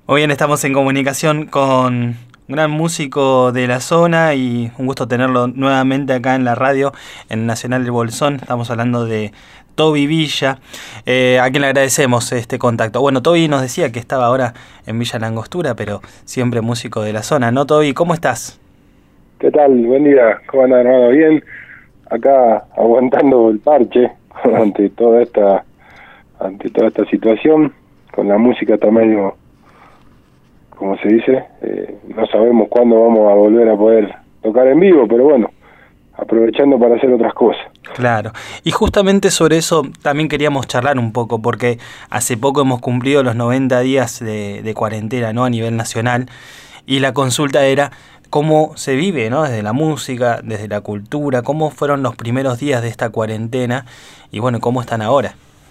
Hoy bien estamos en comunicación con un gran músico de la zona y un gusto tenerlo nuevamente acá en la radio, en Nacional del Bolsón. Estamos hablando de Toby Villa, a quien le agradecemos este contacto. Bueno, Toby nos decía que estaba ahora en Villa La Angostura, pero siempre músico de la zona, ¿no, Toby? ¿Cómo estás? ¿Qué tal? Buen día. ¿Cómo andan, hermano? Bien. Acá aguantando el parche ante toda esta situación. Con la música está medio, como se dice, no sabemos cuándo vamos a volver a poder tocar en vivo, pero bueno, aprovechando para hacer otras cosas. Claro, y justamente sobre eso también queríamos charlar un poco, porque hace poco hemos cumplido los 90 días de cuarentena, ¿no? A nivel nacional, y la consulta era cómo se vive, ¿no? Desde la música, desde la cultura, cómo fueron los primeros días de esta cuarentena, y bueno, cómo están ahora.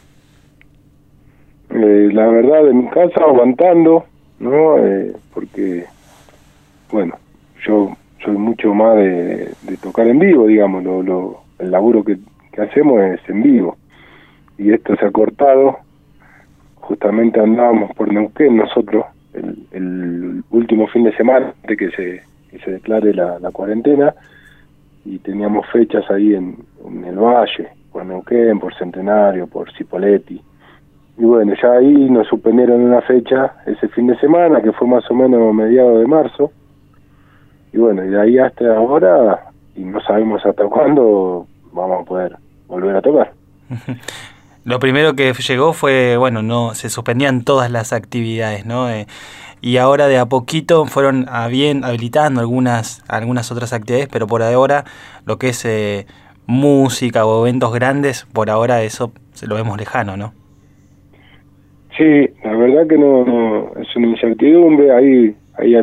La verdad, en mi casa aguantando, ¿no? Porque, bueno, yo soy mucho más de tocar en vivo, digamos, el laburo que hacemos es en vivo, y esto se ha cortado. Justamente andábamos por Neuquén nosotros el último fin de semana antes que se declare la cuarentena, y teníamos fechas ahí en el Valle, por Neuquén, por Centenario, por Cipolletti. Y bueno, ya ahí nos suspendieron una fecha ese fin de semana, que fue más o menos mediados de marzo. Y bueno, y de ahí hasta ahora, y no sabemos hasta cuándo vamos a poder volver a tocar. Lo primero que llegó fue, bueno, no se suspendían todas las actividades, ¿no? Y ahora de a poquito fueron habilitando algunas otras actividades, pero por ahora lo que es música o eventos grandes, por ahora eso se lo vemos lejano, ¿no? Sí, la verdad que no es una incertidumbre. Hay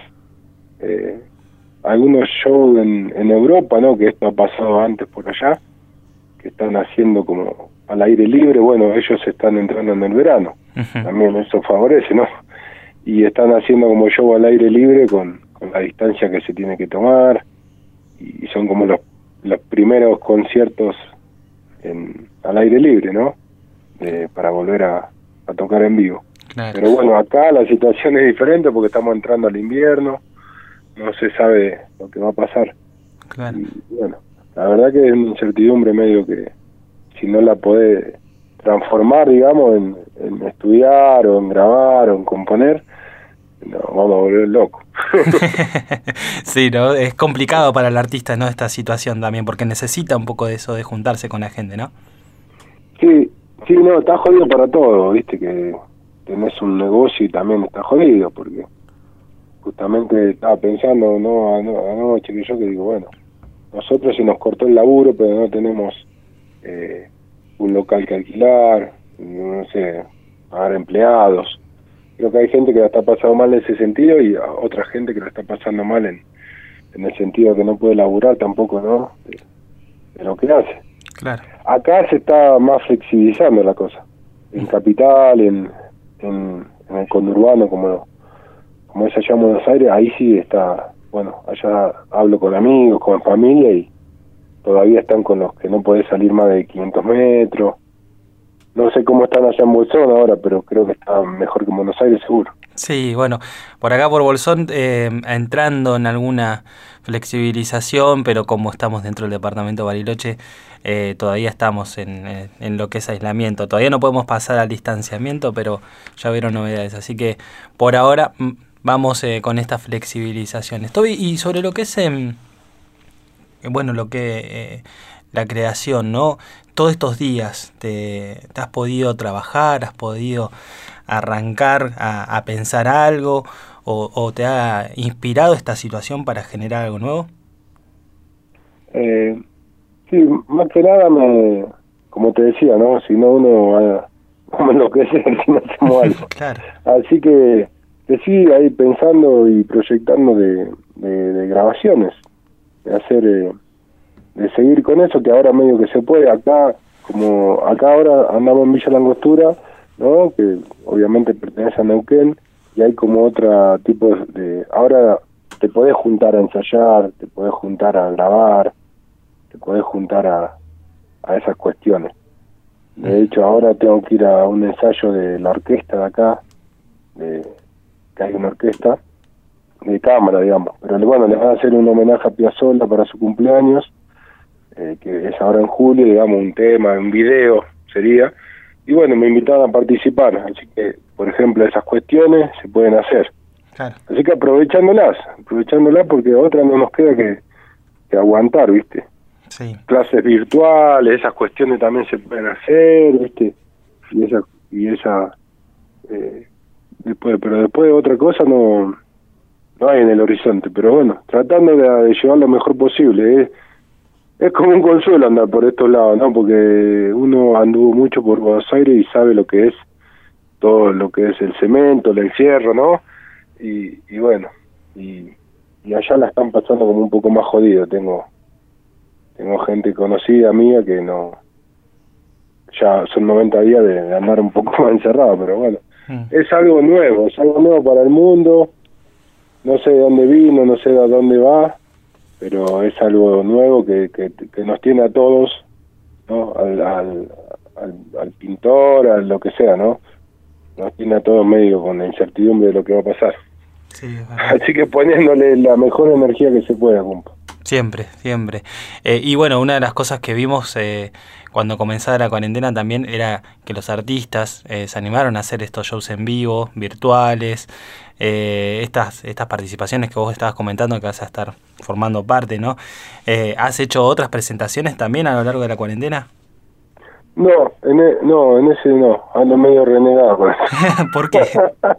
algunos shows en Europa, ¿no? Que esto ha pasado antes por allá, que están haciendo como al aire libre. Bueno, ellos están entrando en el verano, Uh-huh. también eso favorece, ¿no? Y están haciendo como show al aire libre con la distancia que se tiene que tomar, y son como los primeros conciertos al aire libre, ¿no? Para volver a tocar en vivo. Claro. Pero bueno, acá la situación es diferente porque estamos entrando al invierno, no se sabe lo que va a pasar. Claro. Y bueno, la verdad que es una incertidumbre medio que si no la podés transformar, digamos, en estudiar o en grabar o en componer, no, vamos a volver locos. Sí, ¿no? Es complicado para el artista, ¿no? Esta situación también, porque necesita un poco de eso, de juntarse con la gente, ¿no? Sí, sí, no, está jodido para todo, viste, que tenés un negocio y también está jodido, porque justamente estaba pensando, anoche que digo, bueno, nosotros se nos cortó el laburo, pero no tenemos un local que alquilar, no sé, pagar empleados. Creo que hay gente que la está pasando mal en ese sentido, y otra gente que la está pasando mal en el sentido que no puede laburar tampoco, ¿no? De lo que hace. Claro. Acá se está más flexibilizando la cosa. En Capital, en el conurbano, como es allá en Buenos Aires, ahí sí está, bueno, allá hablo con amigos, con familia, y todavía están con los que no podés salir más de 500 metros. No sé cómo están allá en Bolsón ahora, pero creo que está mejor que en Buenos Aires, seguro. Sí, bueno, por acá por Bolsón entrando en alguna flexibilización, pero como estamos dentro del departamento de Bariloche, todavía estamos en lo que es aislamiento. Todavía no podemos pasar al distanciamiento, pero ya vieron novedades. Así que por ahora vamos con estas flexibilizaciones. Y sobre lo que es, bueno, lo que la creación, ¿no? Todos estos días te has podido trabajar, has podido arrancar a pensar algo, o te ha inspirado esta situación para generar algo nuevo. Sí, más que nada, como te decía, ¿no? Si no, uno va a enloquecer si no hacemos algo. Claro. Así que sí, ahí pensando y proyectando de grabaciones, de hacer, de seguir con eso, que ahora medio que se puede. Acá ahora andamos en Villa La Angostura, ¿no? Que obviamente pertenece a Neuquén, y hay como otro tipo ahora te podés juntar a ensayar, te podés juntar a grabar, te podés juntar a esas cuestiones. De hecho, ahora tengo que ir a un ensayo de la orquesta de acá, que hay una orquesta de cámara, digamos. Pero bueno, les van a hacer un homenaje a Piazzolla para su cumpleaños, que es ahora en julio, digamos, un tema, un video sería. Y bueno, me invitaron a participar, así que, por ejemplo, esas cuestiones se pueden hacer. Claro. Así que aprovechándolas porque otra no nos queda que aguantar, ¿viste? Sí. Clases virtuales, esas cuestiones también se pueden hacer, ¿viste? Y esa pero después otra cosa no hay en el horizonte, pero bueno, tratando de llevar lo mejor posible. Es como un consuelo andar por estos lados, ¿no? Porque uno anduvo mucho por Buenos Aires y sabe lo que es todo lo que es el cemento, el encierro, ¿no? Y bueno, y allá la están pasando como un poco más jodido. Tengo gente conocida mía que no, ya son 90 días de andar un poco más encerrado, pero bueno, es algo nuevo para el mundo. No sé de dónde vino, no sé de dónde va, pero es algo nuevo que nos tiene a todos, ¿no? Al pintor, a lo que sea, ¿no? Nos tiene a todos medio con la incertidumbre de lo que va a pasar. Sí, así que poniéndole la mejor energía que se pueda, compa. Siempre. Y bueno, una de las cosas que vimos cuando comenzaba la cuarentena también era que los artistas se animaron a hacer estos shows en vivo, virtuales, estas participaciones que vos estabas comentando que vas a estar formando parte, ¿no? ¿Has hecho otras presentaciones también a lo largo de la cuarentena? No, en ese no, ando medio renegado con eso. ¿Por qué?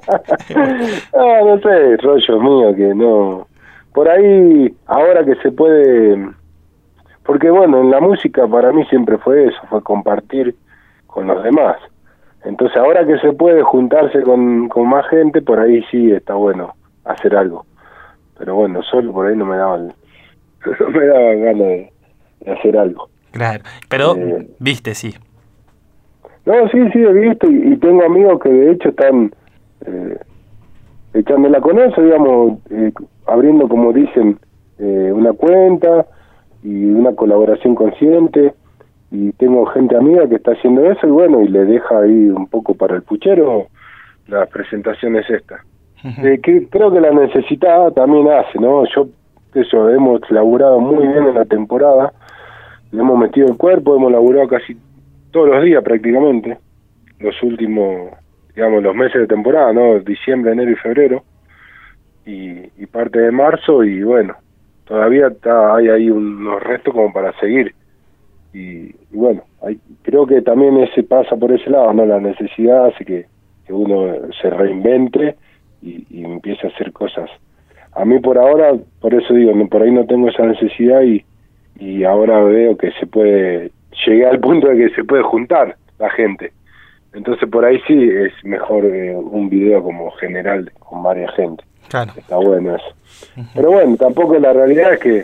No sé, rollo mío que no. Por ahí, ahora que se puede, porque bueno, en la música para mí siempre fue eso, fue compartir con los demás. Entonces ahora que se puede juntarse con más gente, por ahí sí está bueno hacer algo. Pero bueno, solo por ahí no me daban ganas de hacer algo. Claro, pero viste, sí. No, sí, he visto y tengo amigos que de hecho están echándola con eso, digamos, abriendo, como dicen, una cuenta y una colaboración consciente, y tengo gente amiga que está haciendo eso y bueno, y le deja ahí un poco para el puchero las presentaciones estas. Que creo que la necesitada también hace, ¿no? Hemos laburado muy bien en la temporada, le hemos metido el cuerpo, hemos laburado casi todos los días prácticamente, los últimos, digamos, los meses de temporada, ¿no? Diciembre, enero y febrero, y parte de marzo, y bueno, todavía hay ahí unos restos como para seguir, y bueno, creo que también pasa por ese lado, ¿no? La necesidad hace que uno se reinvente y empiece a hacer cosas. A mí por ahora, por eso digo, por ahí no tengo esa necesidad y ahora veo que llegué al punto de que se puede juntar la gente. Entonces por ahí sí es mejor un video como general con varias gente. Claro. Está bueno eso. Pero bueno, tampoco la realidad es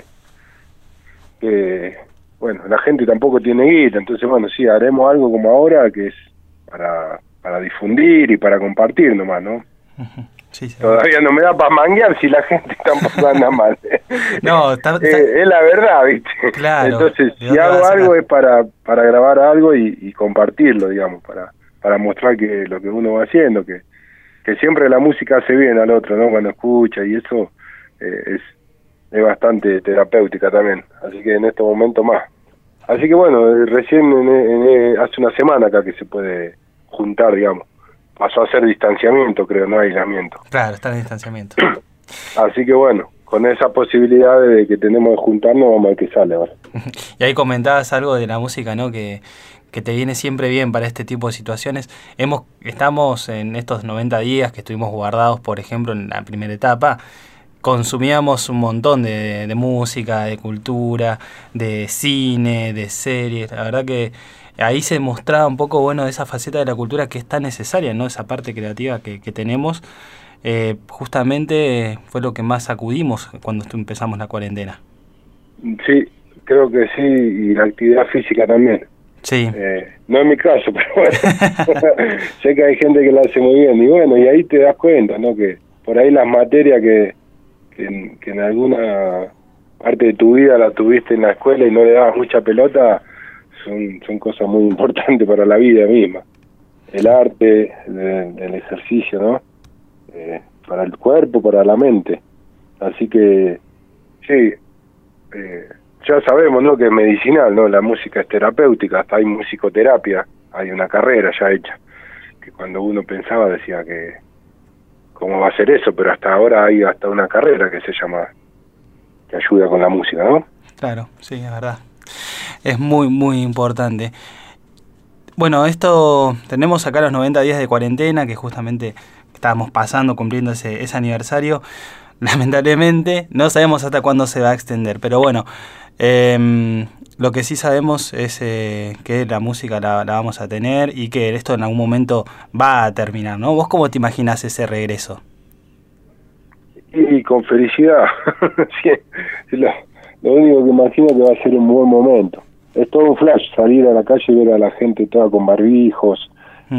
que bueno, la gente tampoco tiene guita, entonces bueno, sí, haremos algo como ahora que es para difundir y para compartir nomás, ¿no? Sí. Todavía no me da para manguear si la gente tampoco anda mal. No, es la verdad, ¿viste? Claro. Entonces, si hago algo es para grabar algo y compartirlo, digamos, para mostrar que lo que uno va haciendo, que siempre la música hace bien al otro, ¿no? Cuando escucha, y eso es bastante terapéutica también. Así que en este momento más. Así que bueno, recién hace una semana acá que se puede juntar, digamos. Pasó a ser distanciamiento, creo, no aislamiento. Claro, está en distanciamiento. Así que bueno, con esa posibilidad de que tenemos de juntarnos, vamos a ver qué sale ahora. Y ahí comentabas algo de la música, ¿no? Que te viene siempre bien para este tipo de situaciones. Estamos en estos 90 días que estuvimos guardados, por ejemplo, en la primera etapa, consumíamos un montón de música, de cultura, de cine, de series. La verdad que ahí se mostraba un poco, bueno, esa faceta de la cultura que es tan necesaria, ¿no? Esa parte creativa que tenemos. Justamente fue lo que más acudimos cuando empezamos la cuarentena. Sí, creo que sí, y la actividad física también. Sí. No es mi caso, pero bueno, sé que hay gente que lo hace muy bien, y bueno, y ahí te das cuenta, ¿no? Que por ahí las materias que en alguna parte de tu vida la tuviste en la escuela y no le dabas mucha pelota, son cosas muy importantes para la vida misma. El arte, el ejercicio, ¿no? para el cuerpo, para la mente. Así que sí, ya sabemos, ¿no?, que es medicinal, ¿no? La música es terapéutica, hasta hay musicoterapia, hay una carrera ya hecha, que cuando uno pensaba decía que cómo va a ser eso, pero hasta ahora hay hasta una carrera que se llama, que ayuda con la música, ¿no? Claro, sí, es verdad. Es muy, muy importante. Bueno, esto, tenemos acá los 90 días de cuarentena, que justamente estábamos pasando, cumpliendo ese aniversario. Lamentablemente, no sabemos hasta cuándo se va a extender, pero bueno, lo que sí sabemos es que la música la vamos a tener y que esto en algún momento va a terminar, ¿no? ¿Vos cómo te imaginás ese regreso? Y con felicidad. Sí, lo único que imagino que va a ser un buen momento. Es todo un flash, salir a la calle y ver a la gente toda con barbijos.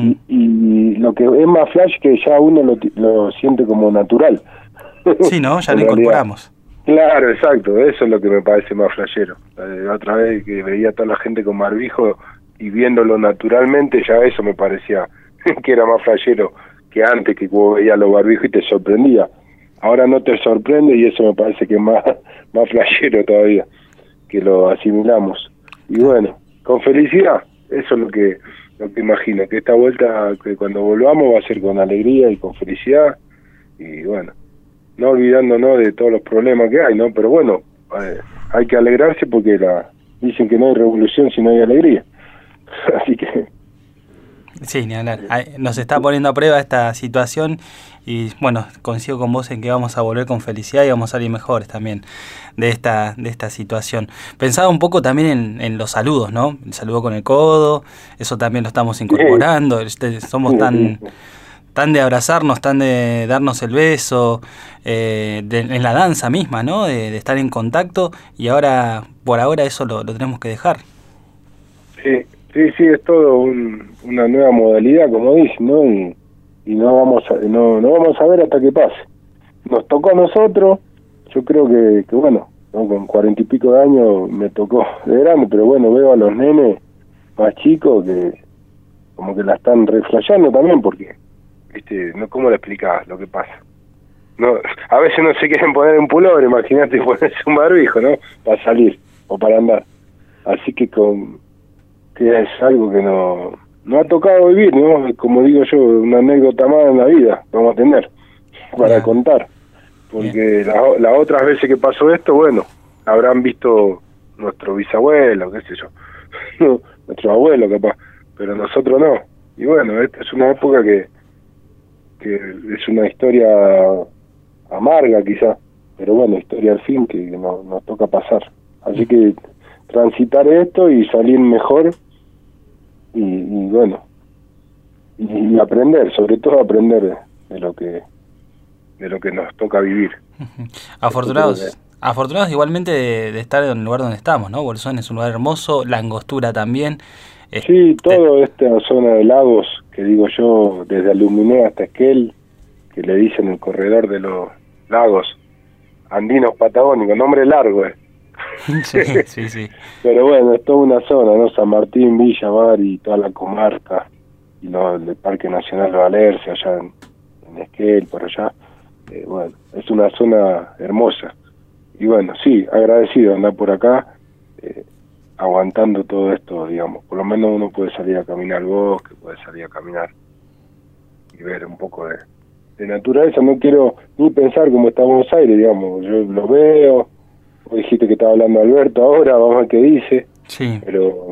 Y lo que es más flash que ya uno lo siente como natural. Sí, ¿no? Ya lo incorporamos. Claro, exacto, eso es lo que me parece más flashero. La otra vez que veía a toda la gente con barbijo y viéndolo naturalmente, ya eso me parecía que era más flashero que antes, que vos veías los barbijos y te sorprendía. Ahora no te sorprende y eso me parece que es más flashero todavía, que lo asimilamos. Y bueno, con felicidad, eso es lo que imagino, que esta vuelta, que cuando volvamos va a ser con alegría y con felicidad, y bueno, no olvidándonos de todos los problemas que hay, ¿no? Pero bueno, hay que alegrarse porque dicen que no hay revolución si no hay alegría. Así que... Sí, ni hablar. Nos está poniendo a prueba esta situación y bueno, coincido con vos en que vamos a volver con felicidad y vamos a salir mejores también de esta situación. Pensaba un poco también en los saludos, ¿no? El saludo con el codo, eso también lo estamos incorporando. Somos tan de abrazarnos, tan de darnos el beso, en la danza misma, ¿no? De estar en contacto, y ahora, por ahora, eso lo tenemos que dejar. Sí, es todo una nueva modalidad, como dicen, ¿no? Y no vamos a ver hasta que pase. Nos tocó a nosotros, yo creo que bueno, ¿no? Con 40 y pico de años me tocó de grande, pero bueno, veo a los nenes más chicos que como que la están reflejando también, porque no, ¿cómo le explicabas lo que pasa? No, a veces no se quieren poner un pullover, imagínate ponerse un barbijo, ¿no? Para salir o para andar. Así que que es algo que no ha tocado vivir, ¿no? Como digo yo, una anécdota más en la vida vamos a tener para contar. Porque las otras veces que pasó esto, bueno, habrán visto nuestro bisabuelo, qué sé yo, nuestro abuelo capaz, pero nosotros no. Y bueno, esta es una época que es una historia amarga quizá, pero bueno, historia al fin que nos toca pasar. Así que transitar esto y salir mejor y bueno, y aprender, sobre todo aprender de lo que nos toca vivir. Afortunados igualmente de estar en el lugar donde estamos, ¿no? Bolsón es un lugar hermoso, La Angostura también. Sí, toda esta zona de lagos, que digo yo, desde Aluminé hasta Esquel, que le dicen el corredor de los lagos andinos patagónicos, nombre largo, Sí. Pero bueno, es toda una zona, ¿no? San Martín, Villa Mar y toda la comarca, y el Parque Nacional de Valerce, allá en Esquel, por allá. Bueno, es una zona hermosa. Y bueno, sí, agradecido andar por acá, aguantando todo esto, digamos. Por lo menos uno puede salir a caminar al bosque, puede salir a caminar y ver un poco de naturaleza. No quiero ni pensar cómo está Buenos Aires, digamos. Yo lo veo. Vos dijiste que estaba hablando Alberto ahora, vamos a ver qué dice. Sí. Pero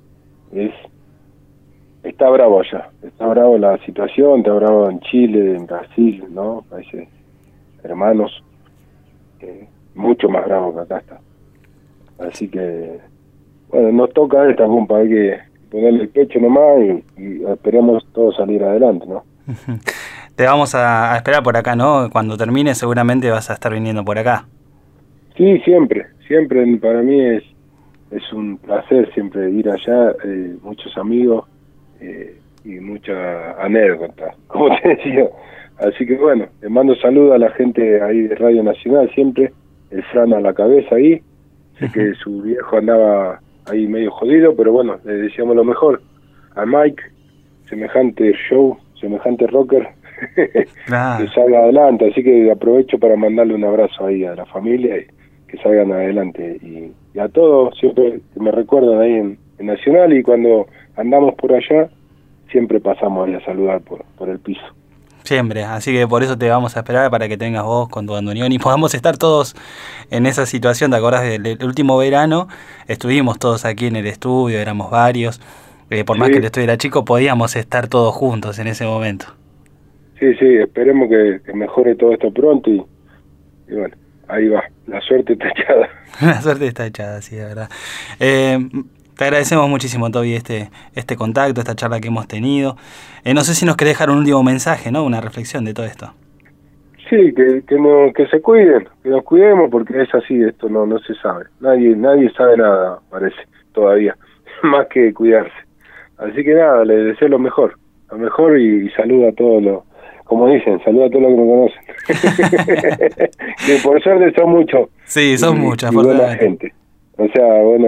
está bravo allá. Está bravo la situación, está bravo en Chile, en Brasil, ¿no? Países hermanos. Mucho más bravo que acá está. Así que, bueno, nos toca esta, compa, hay que ponerle el pecho nomás y esperemos todos salir adelante, ¿no? Te vamos a esperar por acá, ¿no? Cuando termine seguramente vas a estar viniendo por acá. Sí, siempre para mí es un placer siempre ir allá, muchos amigos y mucha anécdota, como te decía. Así que bueno, le mando saludos a la gente ahí de Radio Nacional siempre, el Fran a la cabeza ahí, sé que su viejo andaba ahí medio jodido, pero bueno, le deseamos lo mejor. A Mike, semejante show, semejante rocker, Claro. que salga adelante, así que aprovecho para mandarle un abrazo ahí a la familia y que salgan adelante y a todos siempre me recuerdan ahí en Nacional, y cuando andamos por allá siempre pasamos ahí a saludar por el piso. Siempre, así que por eso te vamos a esperar para que tengas vos con tu bandoneón y podamos estar todos en esa situación. ¿Te acordás del último verano? Estuvimos todos aquí en el estudio, éramos varios, por más que el Sí, estudio era chico, podíamos estar todos juntos en ese momento. sí, esperemos que mejore todo esto pronto y bueno, ahí va, la suerte está echada. La suerte está echada, sí, de verdad. Te agradecemos muchísimo, Toby, este contacto, esta charla que hemos tenido. No sé si nos querés dejar un último mensaje, ¿no? Una reflexión de todo esto. Sí, que se cuiden, que nos cuidemos, porque es así, esto no se sabe. Nadie sabe nada, parece, todavía, más que cuidarse. Así que nada, les deseo lo mejor y saludo a todos los, como dicen, saludo a todos los que me conocen. Que por suerte son muchos. Sí, son muchas, Y buena gente. O sea,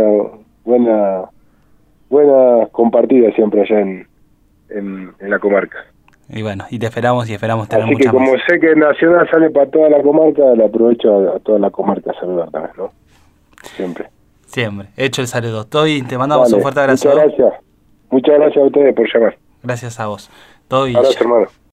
buena compartida siempre allá en la comarca. Y bueno, y te esperamos tener Así que muchas como más. sé que Nacional sale para toda la comarca, le aprovecho a toda la comarca a saludar también, ¿no? Siempre. Siempre. Hecho el saludo. Toby, te mandamos un Vale, fuerte abrazo. muchas gracias a ustedes por llamar. Gracias a vos. Toby. Abrazo, hermano.